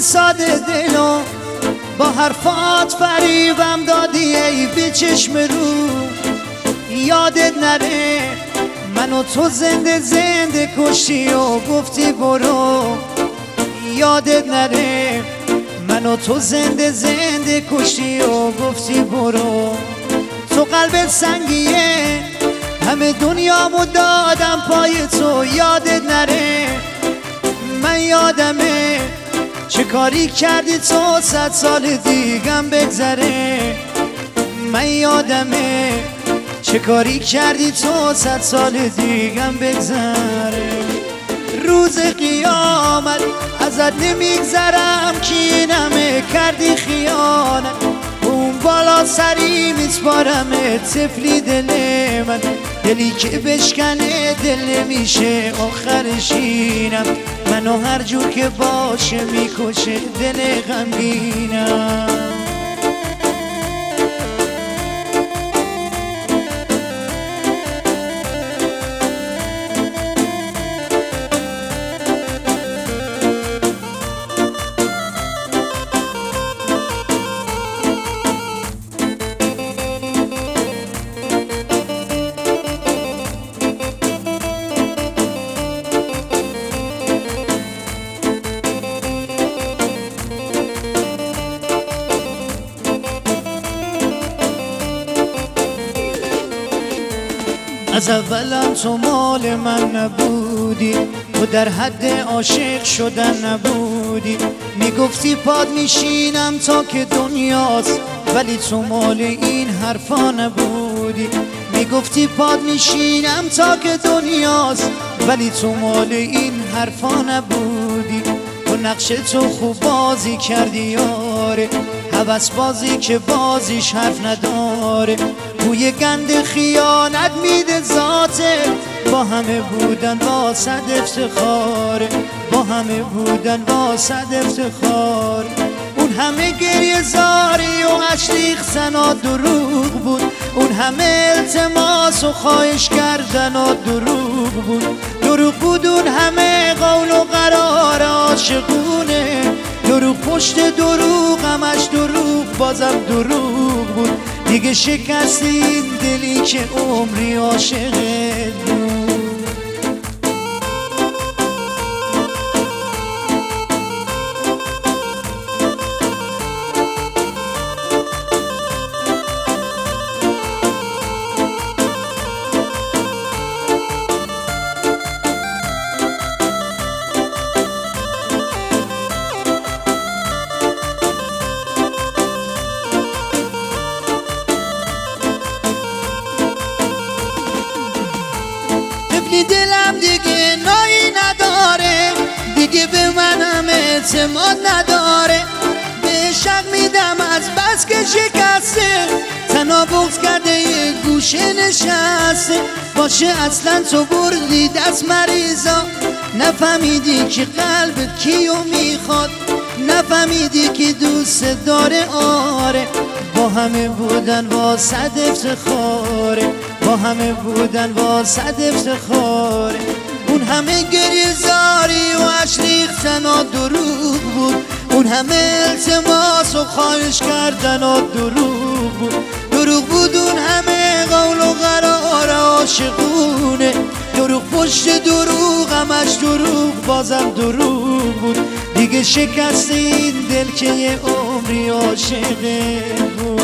ساده دلو با حرفات فریبم دادی ای به چشم رو. یادت نره منو تو زنده زنده کشتی و گفتی برو. یادت نره منو تو زنده زنده کشتی و گفتی برو. تو قلبت سنگیه همه دنیامو دادم پای تو. یادت نره من یادمه چه کاری کردی تو 100 سال دیگم بگذره. من یادمه چه کاری کردی تو 100 سال دیگم بگذره. روز قیامت ازت نمیگذرم که این همه کردی خیانت. اون بالا سری میسپارم طفلی دل من، دلی که بشکنه دل نمیشه آخرش اینم. منو هر جور که باشه میکشه دل غمگینم. از اولم تو مال من نبودی، تو در حد عاشق شدن نبودی. میگفتی پاد میشینم تا که دنیاست، ولی تو مال این حرفا نبودی. میگفتی پاد میشینم تا که دنیاست، ولی تو مال این حرفا نبودی. تو نقش تو خوب بازی کردی یاره، هوس بازی که بازیش حرف نداره. بوی گند خیانت میده ذاته، با همه بودن واسد افتخاره. با همه بودن واسد افتخاره. اون همه گریه زاری و اشریخ زنا دروغ بود. اون همه التماس و خواهش کردن و دروغ بود. دروغ بود اون همه قول و قرار عاشقونه. دروغ پشت دروغ همش دروغ بازم دروغ بود. دیگه شکستی این دلی که عمری عاشقت بود. دلم دیگه نایی نداره، دیگه به منم اعتماد نداره. به شق میدم از بس که شکسته، تنها بغض کرده یه گوشه نشسته. باشه اصلا تو بردی دست مریضا، نفهمیدی که قلبت کیو میخواد. نفهمیدی که دوست داره آره. با همه بودن واسد افتخاره. با همه بودن واسد افتخاره. اون همه گریه زاری و اشریخ زنا دروغ بود. اون همه التماس و خواهش کردن و دروغ بود. دروغ بود اون همه قول و قرار عاشقونه. دروغ پشت دروغ همش دروغ بازم دروغ بود. دیگه شکست این دل که یه عمری عاشقه بود.